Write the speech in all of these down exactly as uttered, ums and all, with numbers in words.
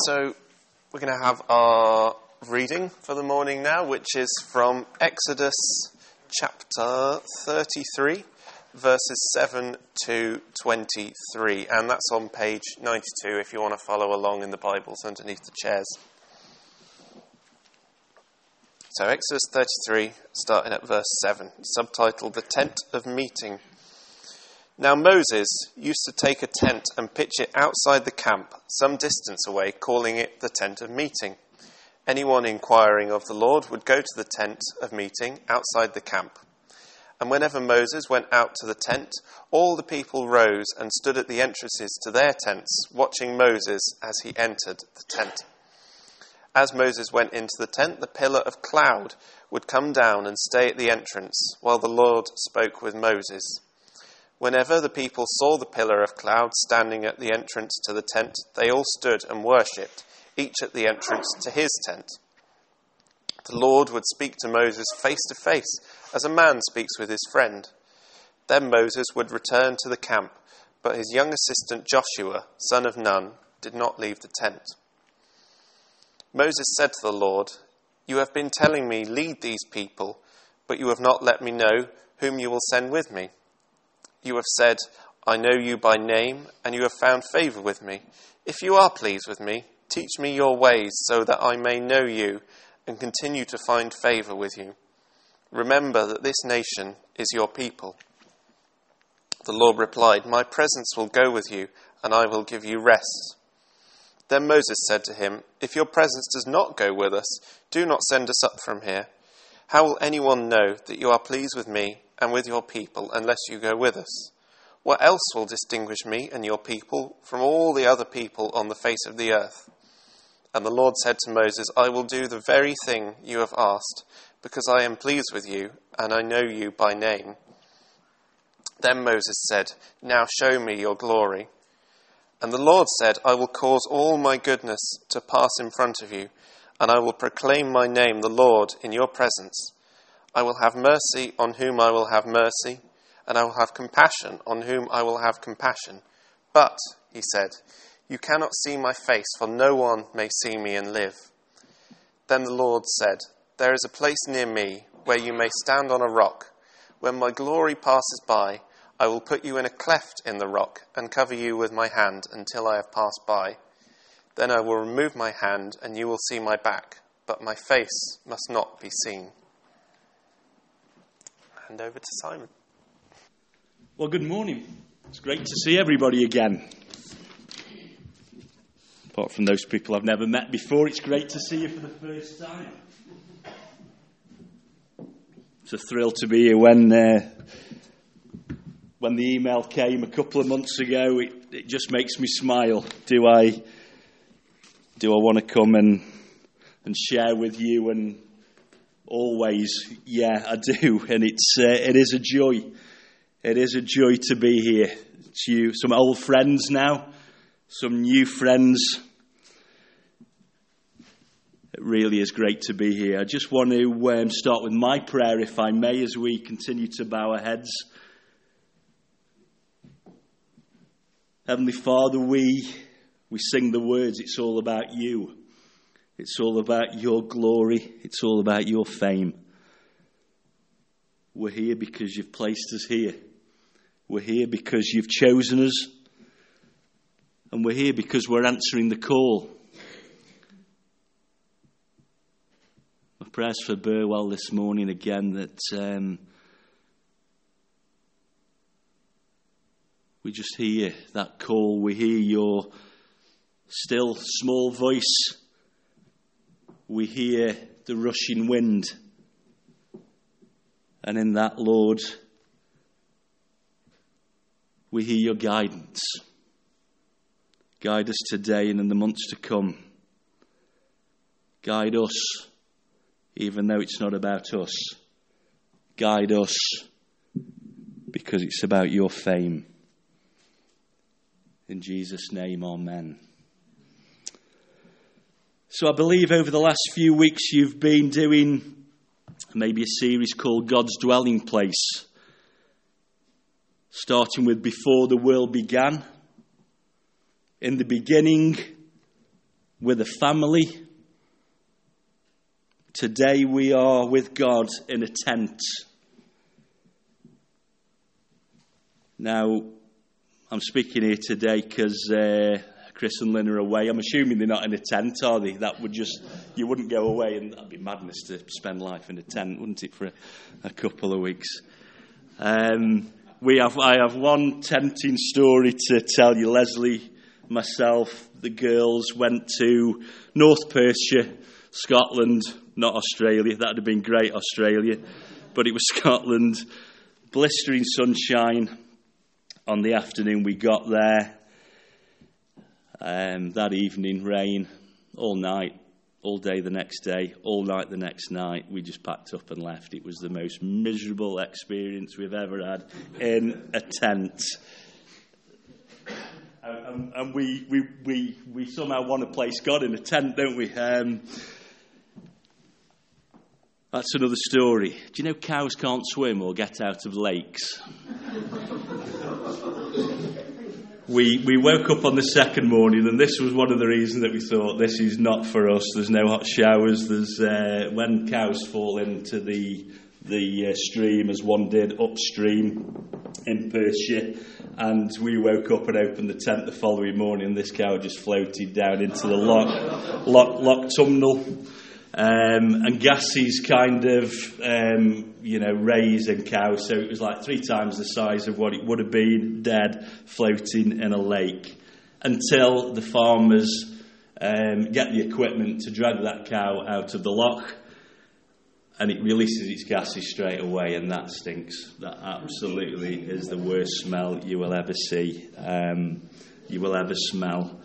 So we're going to have our reading for the morning now, which is from Exodus chapter thirty-three, verses seven to twenty-three. And that's on page ninety-two if you want to follow along in the Bibles underneath the chairs. So Exodus thirty-three, starting at verse seven, subtitled The Tent of Meeting. Now Moses used to take a tent and pitch it outside the camp, some distance away, calling it the Tent of Meeting. Anyone inquiring of the Lord would go to the Tent of Meeting outside the camp. And whenever Moses went out to the tent, all the people rose and stood at the entrances to their tents, watching Moses as he entered the tent. As Moses went into the tent, the pillar of cloud would come down and stay at the entrance, while the Lord spoke with Moses. Whenever the people saw the pillar of cloud standing at the entrance to the tent, they all stood and worshipped, each at the entrance to his tent. The Lord would speak to Moses face to face, as a man speaks with his friend. Then Moses would return to the camp, but his young assistant Joshua, son of Nun, did not leave the tent. Moses said to the Lord, "You have been telling me, lead these people, but you have not let me know whom you will send with me. You have said, I know you by name, and you have found favour with me. If you are pleased with me, teach me your ways so that I may know you and continue to find favour with you. Remember that this nation is your people." The Lord replied, "My presence will go with you, and I will give you rest." Then Moses said to him, "If your presence does not go with us, do not send us up from here. How will anyone know that you are pleased with me and with your people unless you go with us? What else will distinguish me and your people from all the other people on the face of the earth?" And the Lord said to Moses, "I will do the very thing you have asked, because I am pleased with you, and I know you by name." Then Moses said, "Now show me your glory." And the Lord said, "I will cause all my goodness to pass in front of you, and I will proclaim my name, the Lord, in your presence. I will have mercy on whom I will have mercy, and I will have compassion on whom I will have compassion. But," he said, "you cannot see my face, for no one may see me and live." Then the Lord said, "There is a place near me where you may stand on a rock. When my glory passes by, I will put you in a cleft in the rock and cover you with my hand until I have passed by. Then I will remove my hand and you will see my back, but my face must not be seen." Hand over to Simon. Well, good morning. It's great to see everybody again. Apart from those people I've never met before, it's great to see you for the first time. It's a thrill to be here. When uh, when the email came a couple of months ago, it, it just makes me smile. Do I do I want to come and and share with you? And always, yeah, I do. And it's uh, it is a joy. It is a joy to be here. It's you, some old friends now, some new friends. It really is great to be here. I just want to um, start with my prayer, if I may, as we continue to bow our heads. Heavenly Father, we we sing the words, it's all about you. It's all about your glory. It's all about your fame. We're here because you've placed us here. We're here because you've chosen us. And we're here because we're answering the call. My prayers for Burwell this morning again, that um, we just hear that call. We hear your still small voice. We hear the rushing wind. And in that, Lord, we hear your guidance. Guide us today and in the months to come. Guide us, even though it's not about us. Guide us because it's about your fame. In Jesus' name, amen. So I believe over the last few weeks you've been doing maybe a series called God's Dwelling Place. Starting with Before the World Began. In the beginning, with a family. Today we are with God in a tent. Now, I'm speaking here today because uh, Chris and Lynn are away. I'm assuming they're not in a tent, are they? That would just, you wouldn't go away, and that'd be madness to spend life in a tent, wouldn't it, for a, a couple of weeks? Um, we have, I have one tenting story to tell you. Leslie, myself, the girls went to North Perthshire, Scotland, not Australia. That would have been great, Australia. But it was Scotland. Blistering sunshine on the afternoon we got there. Um, that evening, rain all night, all day the next day, all night the next night. We just packed up and left. It was the most miserable experience we've ever had in a tent. And, and we, we, we, we somehow want to place God in a tent, don't we? Um, That's another story. Do you know cows can't swim or get out of lakes? we we woke up on the second morning, and this was one of the reasons that we thought this is not for us. There's no hot showers. There's uh, when cows fall into the the uh, stream, as one did upstream in Perthshire, and we woke up and opened the tent the following morning, and this cow just floated down into the lock lock lock tunnel. Um, and Gassie's kind of, um, you know, raising cow, so it was like three times the size of what it would have been, dead, floating in a lake, until the farmers um, get the equipment to drag that cow out of the loch, and it releases its gases straight away, and that stinks. That absolutely is the worst smell you will ever see, um, you will ever smell.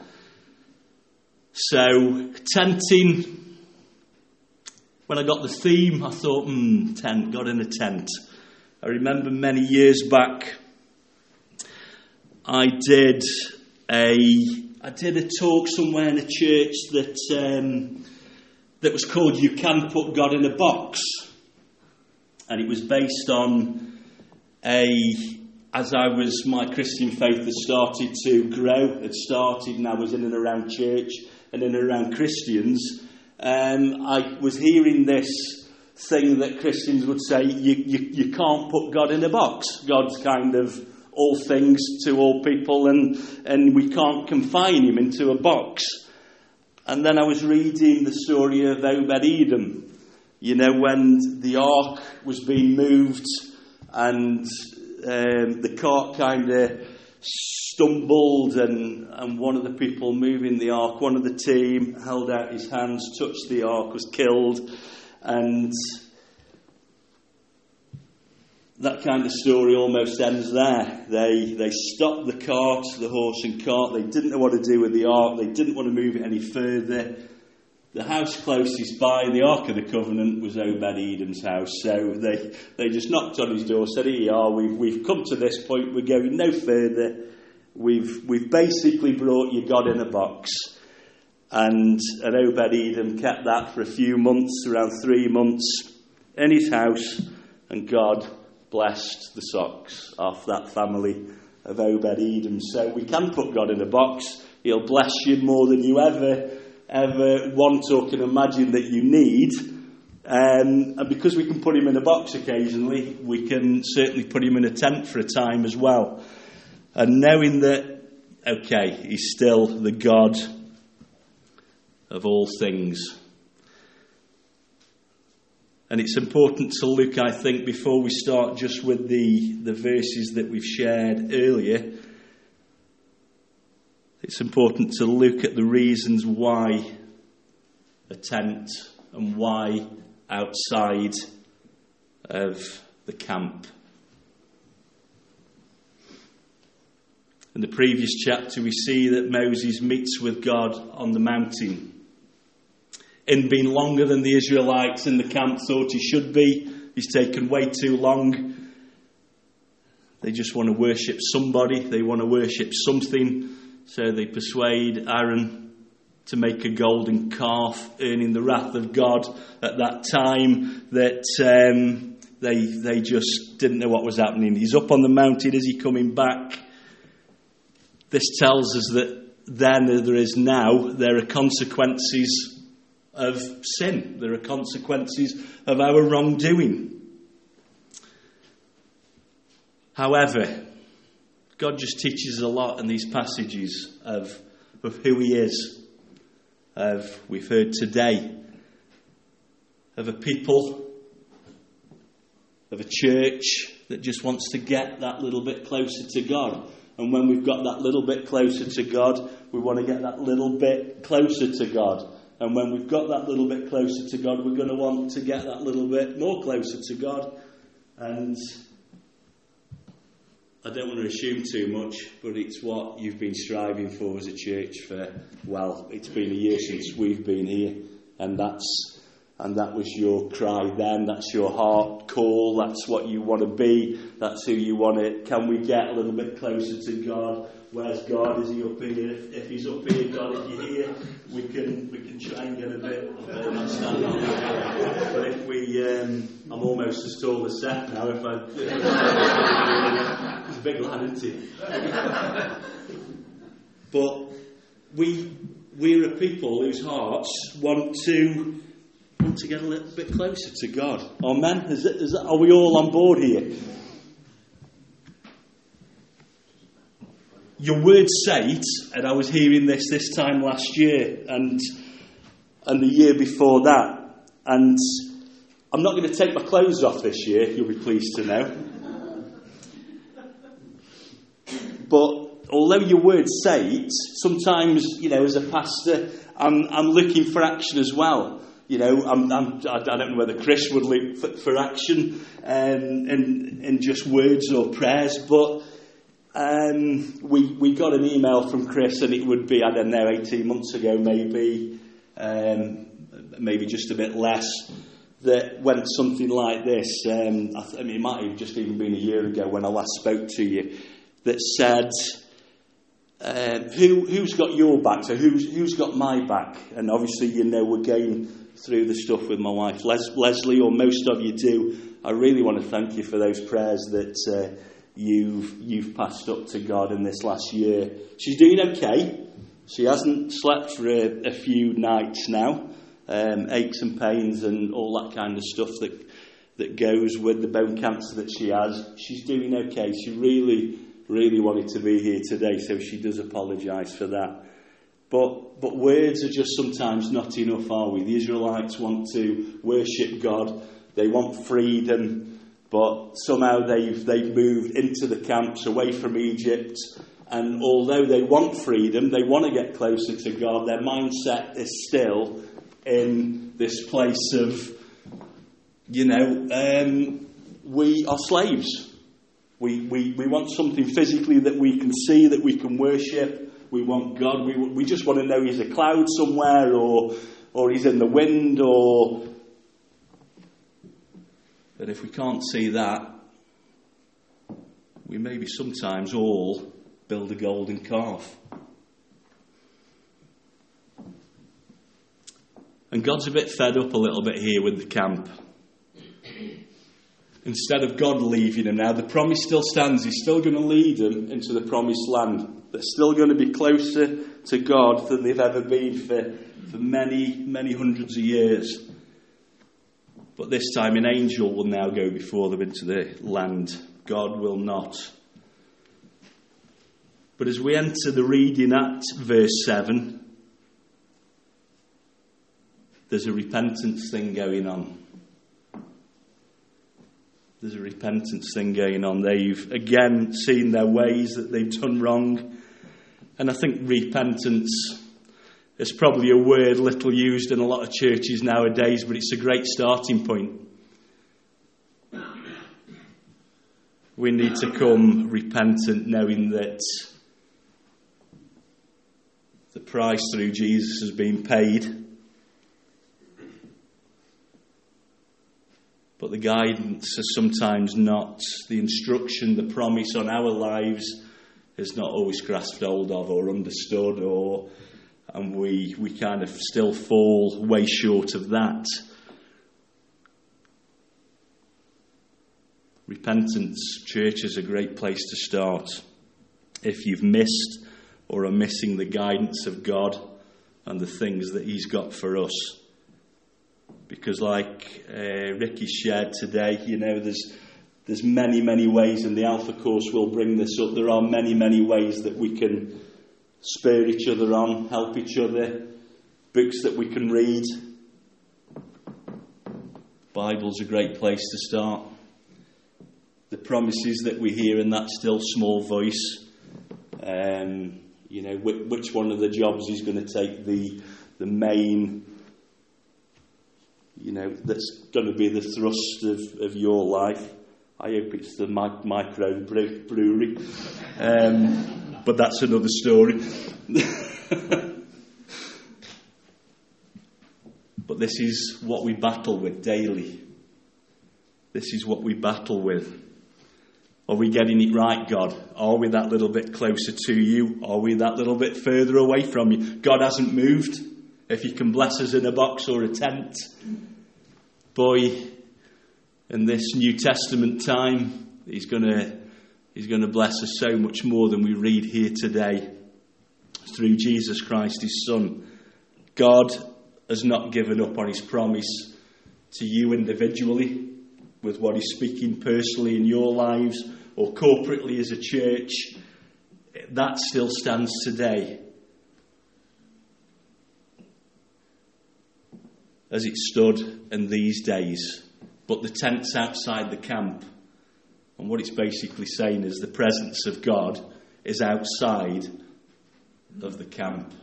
So, tenting. When I got the theme, I thought, hmm, tent, God in a tent. I remember many years back, I did a I did a talk somewhere in a church that um, that was called "You Can Put God in a Box," and it was based on a as I was my Christian faith had started to grow, had started, and I was in and around church and in and around Christians. Um, I was hearing this thing that Christians would say, you, you, you can't put God in a box. God's kind of all things to all people, and, and we can't confine him into a box. And then I was reading the story of Obed-Edom. You know, when the ark was being moved and um, the cart kind of stumbled, and, and one of the people moving the ark, one of the team, held out his hands, touched the ark, was killed. And that kind of story almost ends there. They they stopped the cart, the horse and cart. They didn't know what to do with the ark. They didn't want to move it any further. The house closest by the Ark of the Covenant was Obed-Edom's house. So they, they just knocked on his door, said, here you are, we've, we've come to this point, we're going no further. We've we've basically brought you God in a box. And, and Obed-Edom kept that for a few months, around three months, in his house. And God blessed the socks off that family of Obed-Edom. So we can put God in a box. He'll bless you more than you ever ever want or can imagine that you need. Um, and because we can put him in a box occasionally, we can certainly put him in a tent for a time as well. And knowing that, okay, he's still the God of all things. And it's important to look, I think, before we start just with the, the verses that we've shared earlier, it's important to look at the reasons why a tent and why outside of the camp. In the previous chapter, we see that Moses meets with God on the mountain. In being longer than the Israelites in the camp thought he should be, he's taken way too long. They just want to worship somebody, they want to worship something. So they persuade Aaron to make a golden calf, earning the wrath of God at that time that um, they they just didn't know what was happening. He's up on the mountain. Is he coming back? This tells us that then as there is now, there are consequences of sin. There are consequences of our wrongdoing. However, God just teaches a lot in these passages of, of who he is. Of, we've heard today, of a people, of a church that just wants to get that little bit closer to God. And when we've got that little bit closer to God, we want to get that little bit closer to God. And when we've got that little bit closer to God, we're going to want to get that little bit more closer to God. And I don't want to assume too much, but it's what you've been striving for as a church for, well, it's been a year since we've been here. And that's and that was your cry then, that's your heart call, that's what you want to be, that's who you want it. Can we get a little bit closer to God? Where's God? Is he up here? If, if he's up here, God, if you're here, we can we can try and get a bit of a stand on it. But if we, um, I'm almost as tall as Seth now. If I, he's a big lad, isn't he? But we we're a people whose hearts want to want to get a little bit closer to God. Amen. Is it, is it, are we all on board here? Your words say it, and I was hearing this this time last year and and the year before that. And I'm not going to take my clothes off this year, you'll be pleased to know. But although your words say it, sometimes, you know, as a pastor, I'm I'm looking for action as well. You know, I'm, I'm, I don't know whether Chris would look for, for action um, in in just words or prayers, but. Um, we we got an email from Chris, and it would be, I don't know, eighteen months ago maybe, um, maybe just a bit less, that went something like this. Um, I, th- I mean, it might have just even been a year ago when I last spoke to you, that said, um, who, who's got your back? So who's, who's got my back? And obviously, you know, we're going through the stuff with my wife, Les- Leslie, or most of you do. I really want to thank you for those prayers that... Uh, You've you've passed up to God in this last year. She's doing okay. She hasn't slept for a, a few nights now. Um, aches and pains and all that kind of stuff that that goes with the bone cancer that she has. She's doing okay. She really, really wanted to be here today, so she does apologise for that. But but words are just sometimes not enough, are we? The Israelites want to worship God. They want freedom. But somehow they've, they've moved into the camps away from Egypt. And although they want freedom, they want to get closer to God, their mindset is still in this place of, you know, um, we are slaves. We, we, we want something physically that we can see, that we can worship. We want God. We, we just want to know he's a cloud somewhere, or or he's in the wind, or... But if we can't see that, we maybe sometimes all build a golden calf. And God's a bit fed up a little bit here with the camp. Instead of God leaving them now, the promise still stands. He's still going to lead them into the promised land. They're still going to be closer to God than they've ever been for, for many, many hundreds of years. But this time an angel will now go before them into the land. God will not. But as we enter the reading at verse seven, there's a repentance thing going on. There's a repentance thing going on. They've again seen their ways, that they've done wrong. And I think repentance... It's probably a word little used in a lot of churches nowadays, but it's a great starting point. We need to come repentant, knowing that the price through Jesus has been paid. But the guidance is sometimes not. The instruction, the promise on our lives is not always grasped hold of or understood, or... And we, we kind of still fall way short of that. Repentance, church, is a great place to start. If you've missed or are missing the guidance of God and the things that he's got for us. Because like uh, Ricky shared today, you know, there's there's many, many ways, and the Alpha course will bring this up. There are many, many ways that we can spur each other on, help each other, books that we can read. Bible's a great place to start. The promises that we hear in that still small voice. Um, you know, which, which one of the jobs is going to take the the main, you know, that's going to be the thrust of, of your life. I hope it's the mic- micro brewery. Um, but that's another story. But this is what we battle with daily. This is what we battle with. Are we getting it right, God? Are we that little bit closer to you? Are we that little bit further away from you? God hasn't moved. If you can bless us in a box or a tent. Boy, in this New Testament time, he's going to he's going to bless us so much more than we read here today. Through Jesus Christ, his Son. God has not given up on his promise to you individually, with what he's speaking personally in your lives or corporately as a church. That still stands today. As it stood in these days. But the tent's outside the camp. And what it's basically saying is the presence of God is outside of the camp.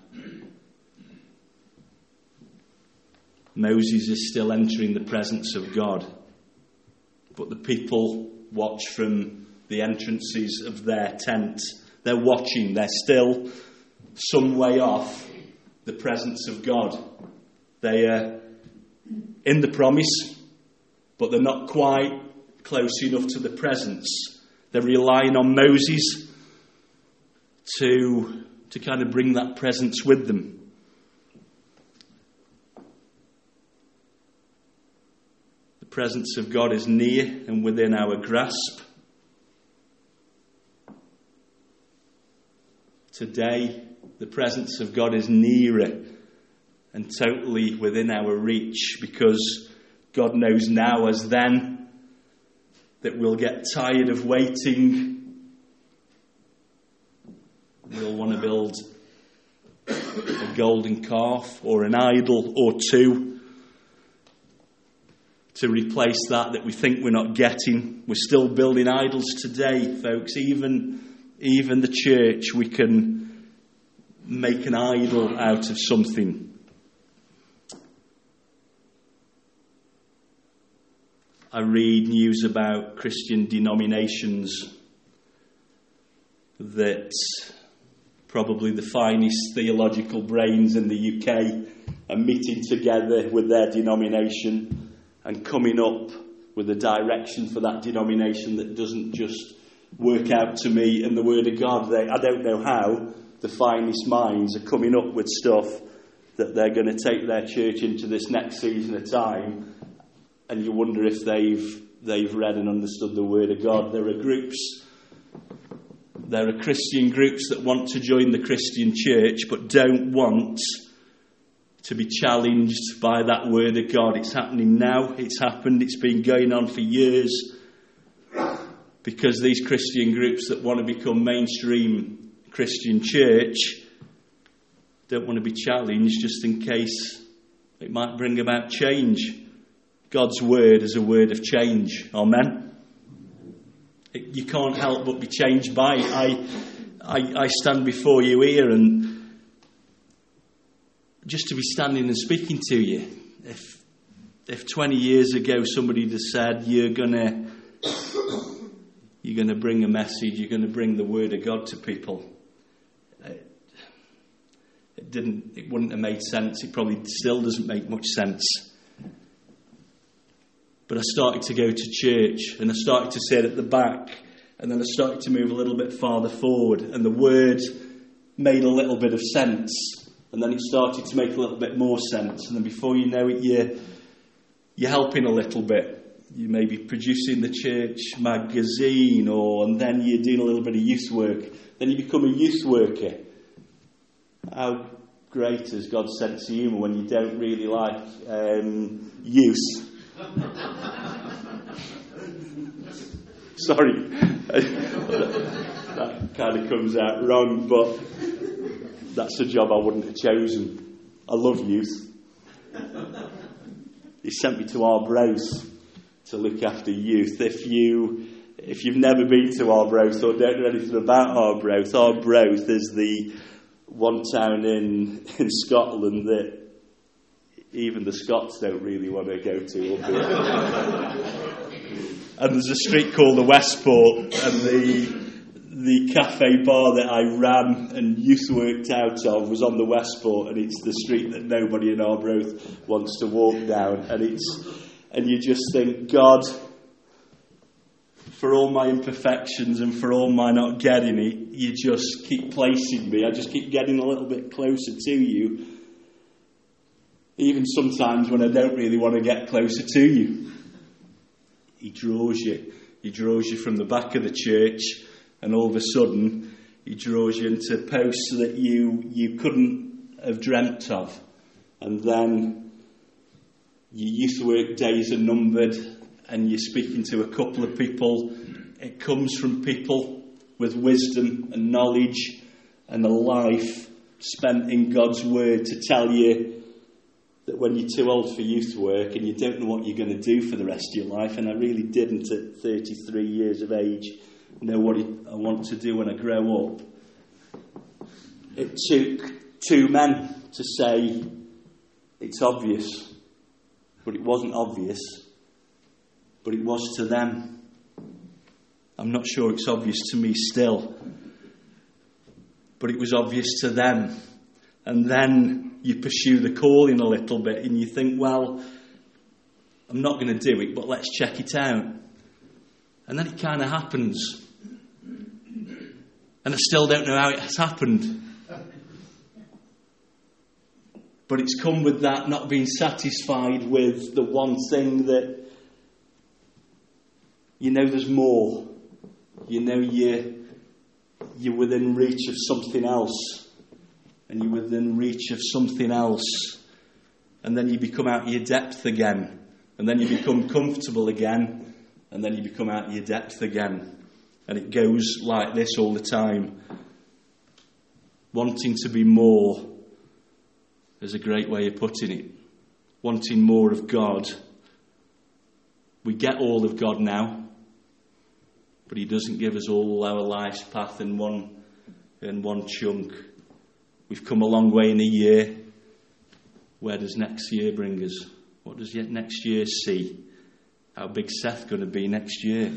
Moses is still entering the presence of God. But the people watch from the entrances of their tent. They're watching. They're still some way off the presence of God. They are in the promise, but they're not quite close enough to the presence. They're relying on Moses to, to kind of bring that presence with them. The presence of God is near and within our grasp. Today, the presence of God is nearer and totally within our reach, because God knows now as then that we'll get tired of waiting. We'll want to build a golden calf or an idol or two to replace that that we think we're not getting. We're still building idols today, folks. Even, even the church, we can make an idol out of something. I read news about Christian denominations that probably the finest theological brains in the U K are meeting together with their denomination and coming up with a direction for that denomination that doesn't just work out to me in the Word of God. They, I don't know how the finest minds are coming up with stuff that they're going to take their church into this next season of time. And you wonder if they've they've read and understood the Word of God. There are groups, there are Christian groups that want to join the Christian church but don't want to be challenged by that Word of God. It's happening now. It's happened. It's been going on for years. Because these Christian groups that want to become mainstream Christian church don't want to be challenged just in case it might bring about change. God's word is a word of change. Amen. It, you can't help but be changed by it. I, I, I stand before you here, and just to be standing and speaking to you, if if twenty years ago somebody had said you're gonna you're gonna bring a message, you're gonna bring the word of God to people, it, it didn't. It wouldn't have made sense. It probably still doesn't make much sense. But I started to go to church, and I started to sit at the back, and then I started to move a little bit farther forward, and the word made a little bit of sense, and then it started to make a little bit more sense, and then before you know it, you're, you're helping a little bit. You may be producing the church magazine, or and then you're doing a little bit of youth work. Then you become a youth worker, how great is God's sense of humour when you don't really like um, use? Sorry, that kind of comes out wrong, but that's a job I wouldn't have chosen. I love youth. He sent me to Arbroath to look after youth. If you if you've never been to Arbroath or don't know anything about Arbroath, Arbroath is the one town in in Scotland that even the Scots don't really want to go to. And there's a street called the Westport, and the the cafe bar that I ran and youth worked out of was on the Westport, and it's the street that nobody in Arbroath wants to walk down. And it's and you just think, God, for all my imperfections and for all my not getting it, you just keep placing me. I just keep getting a little bit closer to you, even sometimes when I don't really want to get closer to you. He draws you. He draws you from the back of the church, and all of a sudden, he draws you into posts that you you couldn't have dreamt of. And then your youth work days are numbered, and you're speaking to a couple of people. It comes from people with wisdom and knowledge and a life spent in God's word to tell you that when you're too old for youth work and you don't know what you're going to do for the rest of your life, and I really didn't at thirty-three years of age know what I want to do when I grow up. It took two men to say it's obvious, but it wasn't obvious, but it was to them. I'm not sure it's obvious to me still, but it was obvious to them. And then you pursue the calling a little bit and you think, well, I'm not going to do it, but let's check it out. And then it kind of happens. And I still don't know how it has happened. But it's come with that not being satisfied with the one thing that you know there's more. You know you're, you're within reach of something else. And you're within reach of something else. And then you become out of your depth again. And then you become comfortable again. And then you become out of your depth again. And it goes like this all the time. Wanting to be more is a great way of putting it. Wanting more of God. We get all of God now. But he doesn't give us all our life's path in one, in one chunk. We've come a long way in a year. Where does next year bring us? What does yet next year see? How big's Seth going to be next year?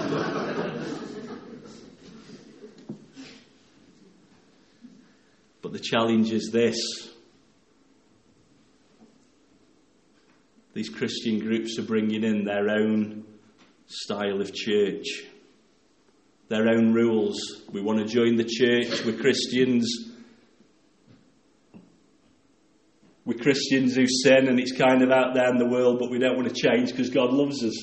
But the challenge is this. These Christian groups are bringing in their own style of church. Their own rules. We want to join the church. We're Christians. We're Christians who sin, and it's kind of out there in the world, but we don't want to change because God loves us.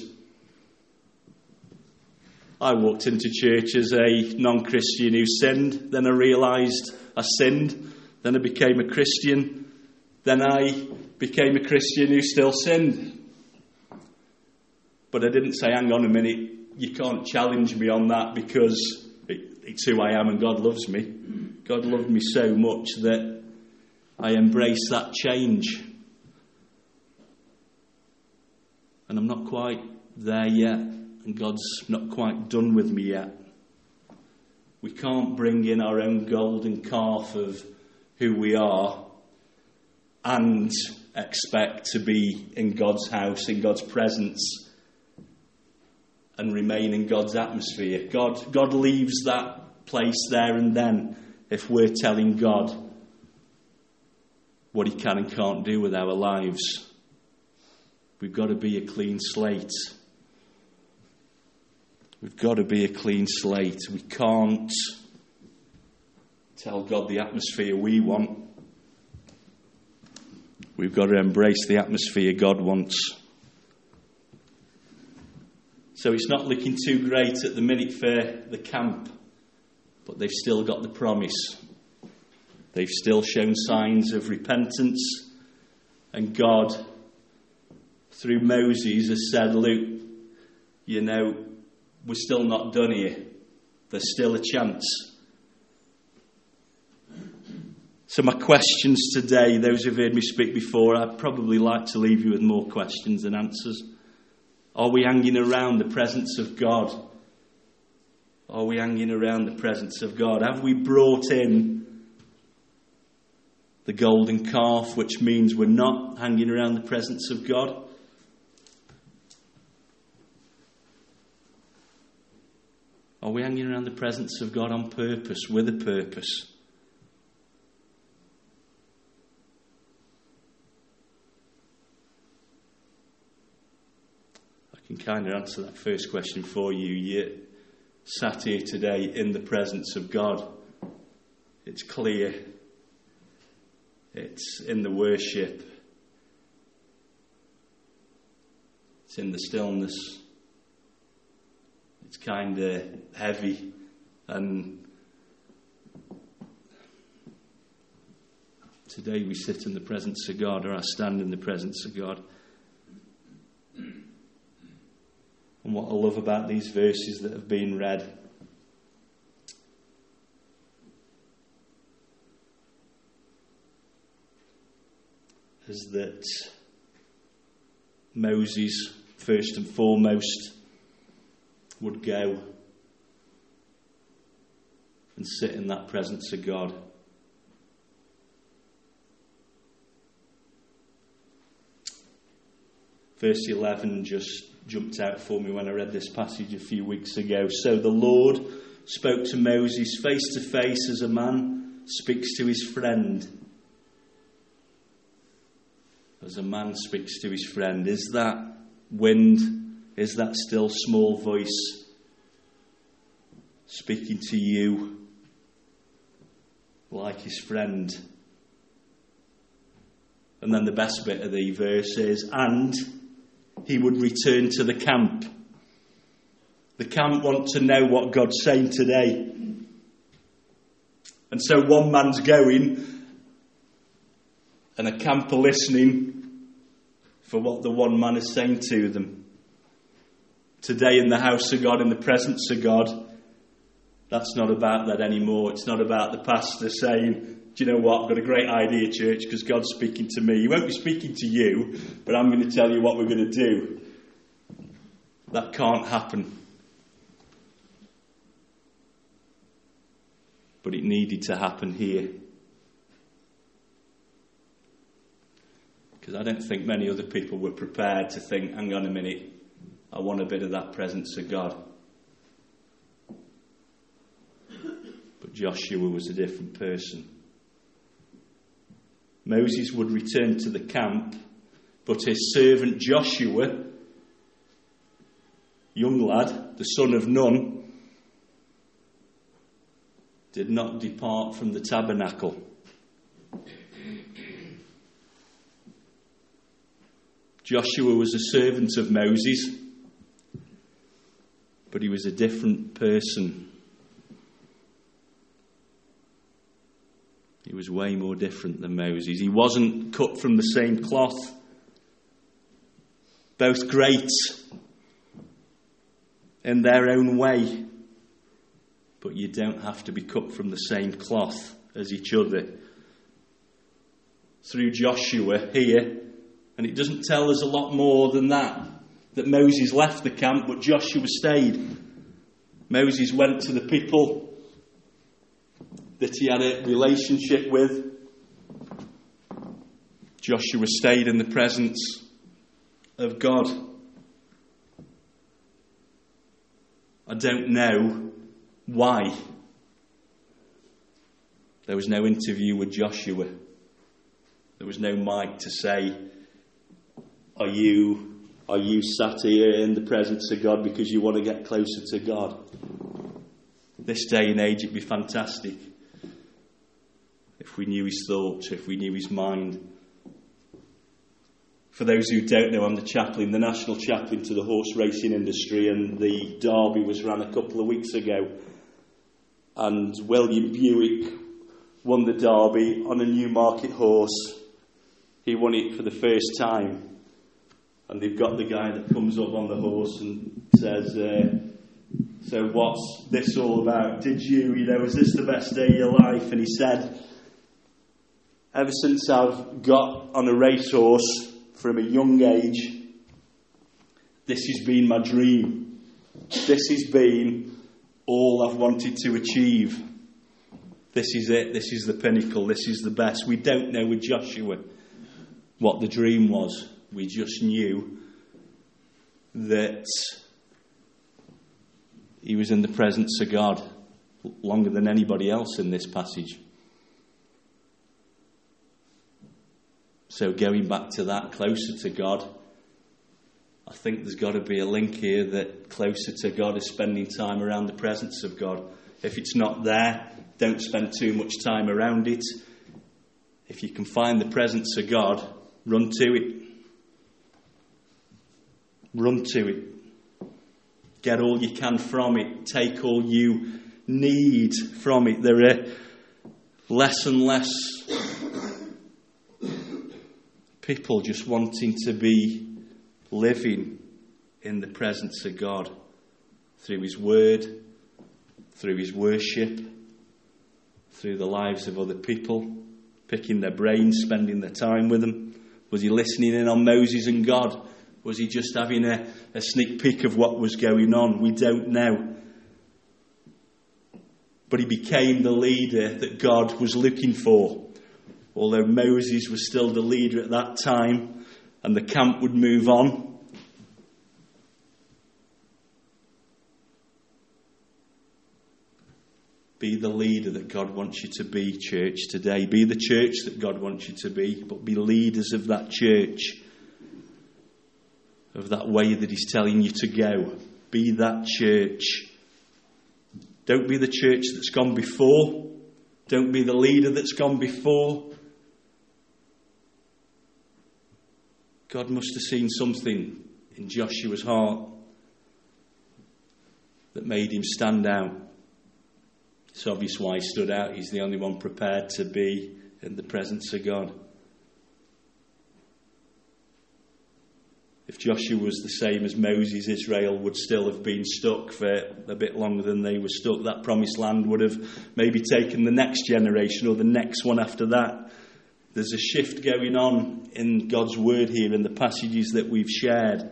I walked into church as a non-Christian who sinned. Then I realised I sinned. Then I became a Christian. Then I became a Christian who still sinned. But I didn't say, hang on a minute, you can't challenge me on that because it, it's who I am and God loves me. God loved me so much that I embrace that change. And I'm not quite there yet. And God's not quite done with me yet. We can't bring in our own golden calf of who we are and expect to be in God's house, in God's presence, and remain in God's atmosphere. God, God leaves that place there and then if we're telling God what he can and can't do with our lives. We've got to be a clean slate. We've got to be a clean slate. We can't tell God the atmosphere we want. We've got to embrace the atmosphere God wants. So it's not looking too great at the minute for the camp, but they've still got the promise. They've still shown signs of repentance. And God, through Moses, has said, look, you know, we're still not done here. There's still a chance. So my questions today, those who've heard me speak before, I'd probably like to leave you with more questions than answers. Are we hanging around the presence of God? Are we hanging around the presence of God? Have we brought in the golden calf, which means we're not hanging around the presence of God? Are we hanging around the presence of God on purpose, with a purpose? I can kind of answer that first question for you. You're sat here today in the presence of God. It's clear. It's in the worship. It's in the stillness. It's kind of heavy, and today we sit in the presence of God, or I stand in the presence of God. And what I love about these verses that have been read is that Moses, first and foremost, would go and sit in that presence of God. Verse eleven just jumped out for me when I read this passage a few weeks ago. So the Lord spoke to Moses face to face as a man speaks to his friend. As a man speaks to his friend. Is that wind? Is that still small voice speaking to you like his friend? And then the best bit of the verse is, and he would return to the camp. The camp want to know what God's saying today. And so one man's going, and a camp are listening for what the one man is saying to them. Today in the house of God, in the presence of God, that's not about that anymore. It's not about the pastor saying, do you know what, I've got a great idea, church, because God's speaking to me. He won't be speaking to you, but I'm going to tell you what we're going to do. That can't happen. But it needed to happen here. Because I don't think many other people were prepared to think, hang on a minute, I want a bit of that presence of God. But Joshua was a different person. Moses would return to the camp, but his servant Joshua, young lad, the son of Nun, did not depart from the tabernacle. Joshua was a servant of Moses, but he was a different person. He was way more different than Moses. He wasn't cut from the same cloth. Both great in their own way, but you don't have to be cut from the same cloth as each other. Through Joshua here, and it doesn't tell us a lot more than that, that Moses left the camp, but Joshua stayed. Moses went to the people that he had a relationship with. Joshua stayed in the presence of God. I don't know why. There was no interview with Joshua. There was no mic to say, Are you are you sat here in the presence of God because you want to get closer to God? This day and age, it'd be fantastic if we knew his thoughts, if we knew his mind. For those who don't know, I'm the chaplain, the national chaplain to the horse racing industry, and the Derby was run a couple of weeks ago. And William Buick won the Derby on a Newmarket horse. He won it for the first time. And they've got the guy that comes up on the horse and says, uh, so what's this all about? Did you, you know, is this the best day of your life? And he said, ever since I've got on a racehorse from a young age, this has been my dream. This has been all I've wanted to achieve. This is it. This is the pinnacle. This is the best. We don't know with Joshua what the dream was. We just knew that he was in the presence of God longer than anybody else in this passage. So going back to that, closer to God, I think there's got to be a link here that closer to God is spending time around the presence of God. If it's not there, don't spend too much time around it. If you can find the presence of God, run to it. Run to it. Get all you can from it. Take all you need from it. There are less and less people just wanting to be living in the presence of God through His Word, through His worship, through the lives of other people, picking their brains, spending their time with them. Was he listening in on Moses and God? Was he just having a, a sneak peek of what was going on? We don't know. But he became the leader that God was looking for. Although Moses was still the leader at that time and the camp would move on. Be the leader that God wants you to be, church, today. Be the church that God wants you to be, but be leaders of that church, of that way that He's telling you to go. Be that church. Don't be the church that's gone before. Don't be the leader that's gone before. God must have seen something in Joshua's heart that made him stand out. It's obvious why he stood out. He's the only one prepared to be in the presence of God. If Joshua was the same as Moses, Israel would still have been stuck for a bit longer than they were stuck. That promised land would have maybe taken the next generation or the next one after that. There's a shift going on in God's word here in the passages that we've shared.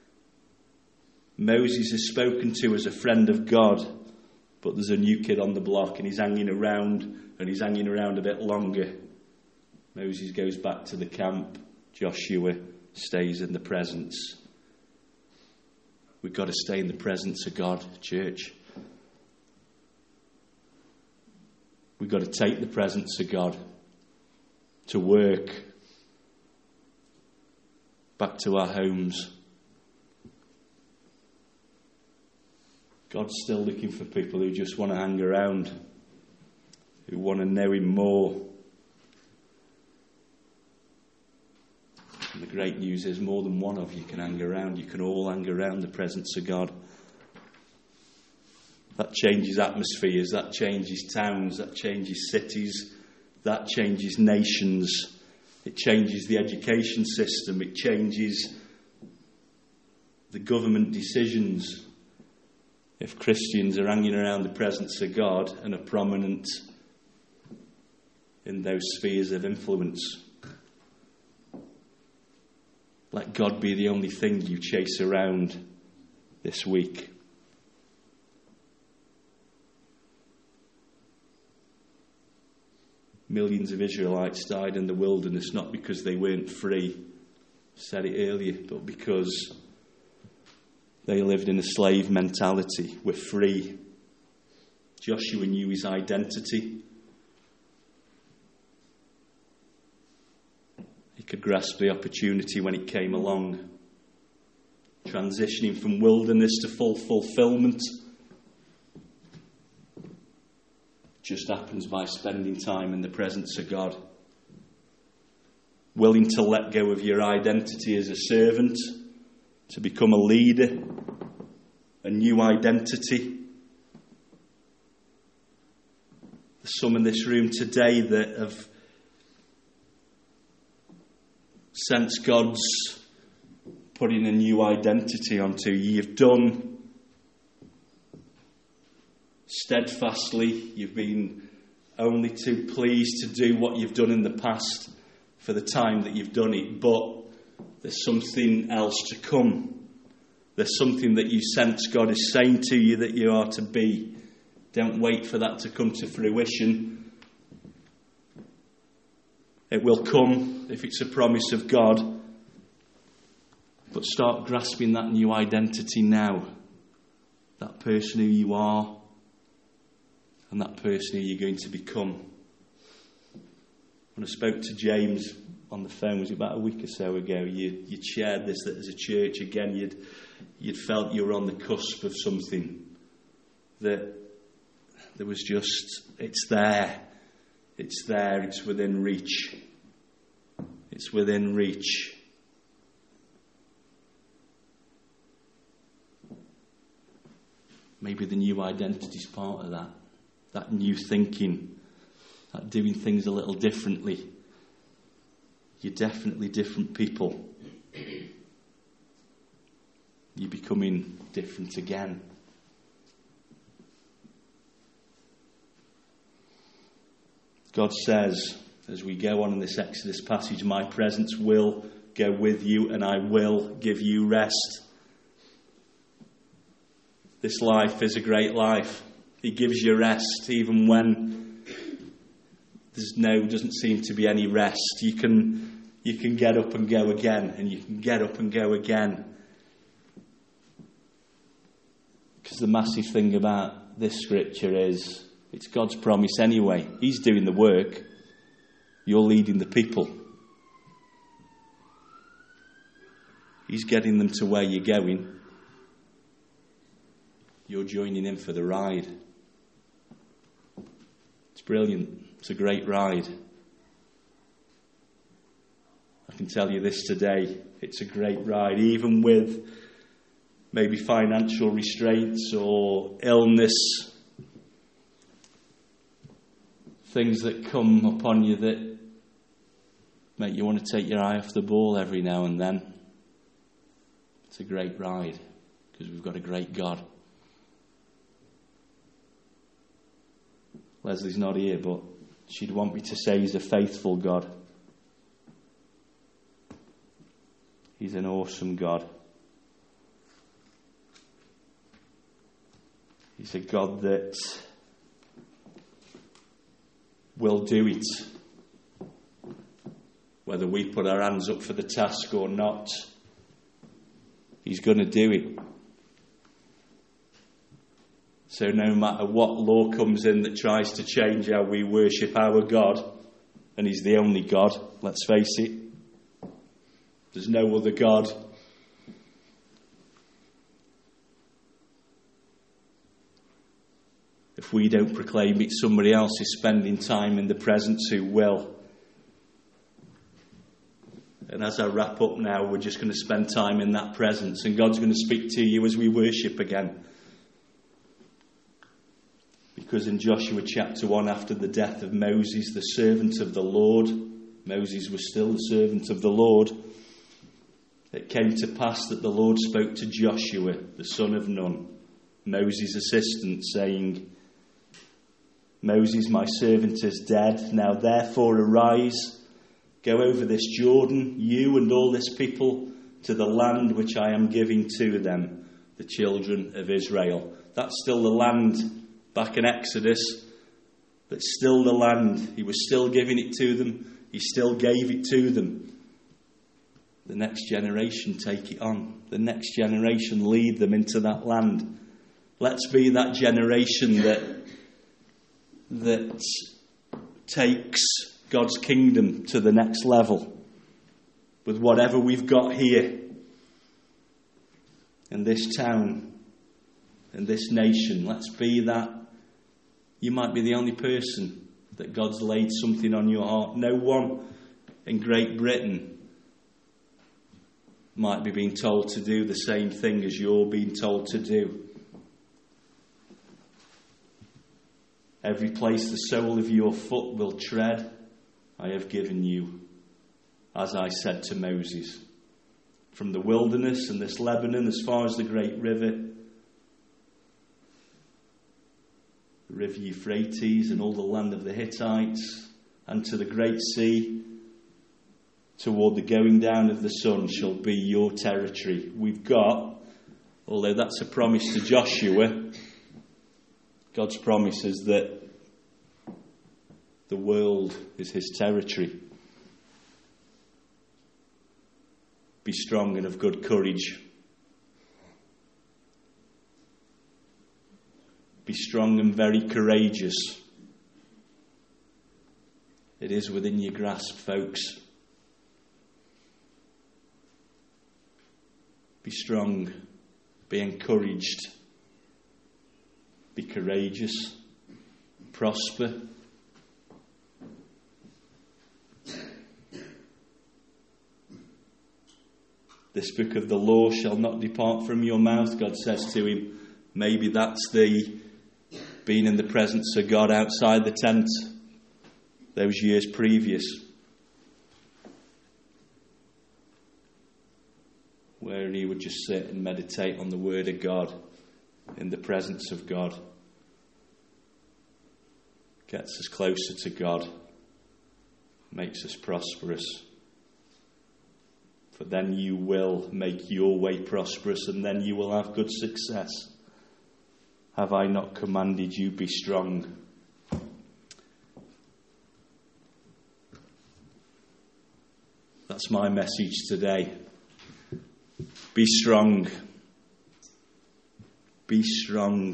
Moses is spoken to as a friend of God, but there's a new kid on the block and he's hanging around, and he's hanging around a bit longer. Moses goes back to the camp. Joshua stays in the presence. We've got to stay in the presence of God, church. We've got to take the presence of God to work, back to our homes. God's still looking for people who just want to hang around, who want to know Him more. And the great news is more than one of you can hang around. You can all hang around the presence of God. That changes atmospheres, that changes towns, that changes cities, that changes nations. It changes the education system. It changes the government decisions. If Christians are hanging around the presence of God and are prominent in those spheres of influence. Let God be the only thing you chase around this week. Millions of Israelites died in the wilderness, not because they weren't free, I said it earlier, but because they lived in a slave mentality. We're free. Joshua knew his identity. He could grasp the opportunity when it came along. Transitioning from wilderness to full fulfillment just happens by spending time in the presence of God. Willing to let go of your identity as a servant, to become a leader, a new identity. There's some in this room today that have sensed God's putting a new identity onto you. You've done steadfastly. You've been only too pleased to do what you've done in the past for the time that you've done it. But there's something else to come. There's something that you sense God is saying to you that you are to be. Don't wait for that to come to fruition. It will come if it's a promise of God. But start grasping that new identity now. That person who you are and that person who you're going to become. When I spoke to James on the phone, was it about a week or so ago, you, you'd shared this, that as a church, again, you'd, you'd felt you were on the cusp of something. That there was just, it's there. It's there. It's within reach. It's within reach. Maybe the new identity is part of that. That new thinking. That doing things a little differently. You're definitely different people. You're becoming different again. God says, as we go on in this Exodus passage, my presence will go with you and I will give you rest. This life is a great life. He gives you rest even when there's no, doesn't seem to be any rest. You can, you can get up and go again, and you can get up and go again. Because the massive thing about this scripture is, it's God's promise anyway. He's doing the work. You're leading the people. He's getting them to where you're going. You're joining in for the ride. It's brilliant. It's a great ride. I can tell you this today. It's a great ride. Even with maybe financial restraints or illness, things that come upon you that make you want to take your eye off the ball every now and then. It's a great ride because we've got a great God. Leslie's not here, but she'd want me to say he's a faithful God. He's an awesome God. He's a God that will do it. Whether we put our hands up for the task or not, He's going to do it. So no matter what law comes in that tries to change how we worship our God, and He's the only God, let's face it, there's no other God. If we don't proclaim it, somebody else is spending time in the presence who will. And as I wrap up now, we're just going to spend time in that presence, and God's going to speak to you as we worship again. Because in Joshua chapter one, after the death of Moses, the servant of the Lord, Moses was still the servant of the Lord, it came to pass that the Lord spoke to Joshua, the son of Nun, Moses' assistant, saying, Moses, my servant, is dead. Now therefore arise, go over this Jordan, you and all this people, to the land which I am giving to them, the children of Israel. That's still the land back in Exodus. That's still the land. He was still giving it to them. He still gave it to them. The next generation take it on. The next generation lead them into that land. Let's be that generation that that takes God's kingdom to the next level with whatever we've got here in this town, in this nation. Let's be that. You might be the only person that God's laid something on your heart. No one in Great Britain might be being told to do the same thing as you're being told to do. Every place the sole of your foot will tread, I have given you, as I said to Moses. From the wilderness and this Lebanon as far as the great river, the river Euphrates and all the land of the Hittites, and to the great sea, toward the going down of the sun shall be your territory. We've got, although that's a promise to Joshua, God's promise is that the world is his territory. Be strong and of good courage. Be strong and very courageous. It is within your grasp, folks. Be strong. Be encouraged. Be courageous. Prosper. This book of the law shall not depart from your mouth, God says to him. Maybe that's the being in the presence of God outside the tent those years previous, where he would just sit and meditate on the word of God in the presence of God. Gets us closer to God, makes us prosperous. For then you will make your way prosperous, and then you will have good success. Have I not commanded you, be strong? That's my message today. Be strong. Be strong.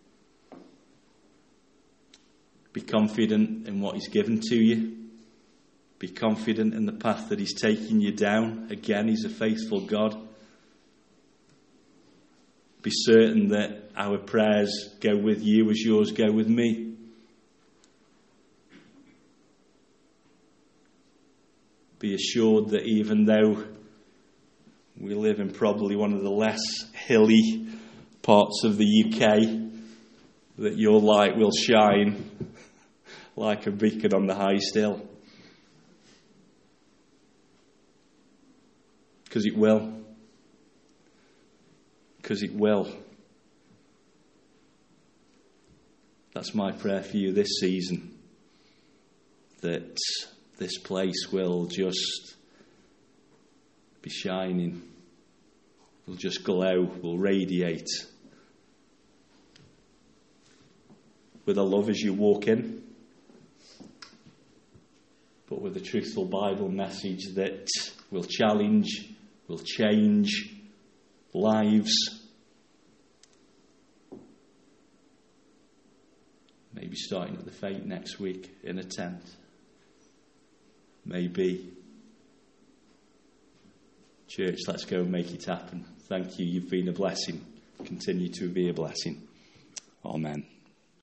Be confident in what he's given to you. Be confident in the path that he's taking you down. Again, he's a faithful God. Be certain that our prayers go with you as yours go with me. Be assured that even though we live in probably one of the less hilly parts of the U K, that your light will shine like a beacon on the highest hill. Because it will. Because it will. That's my prayer for you this season. That this place will just be shining. Will just glow. Will radiate. With a love as you walk in. But with a truthful Bible message that will challenge, will change lives. Maybe starting at the Fate next week in a tent. Maybe. Church, let's go and make it happen. Thank you. You've been a blessing. Continue to be a blessing. Amen.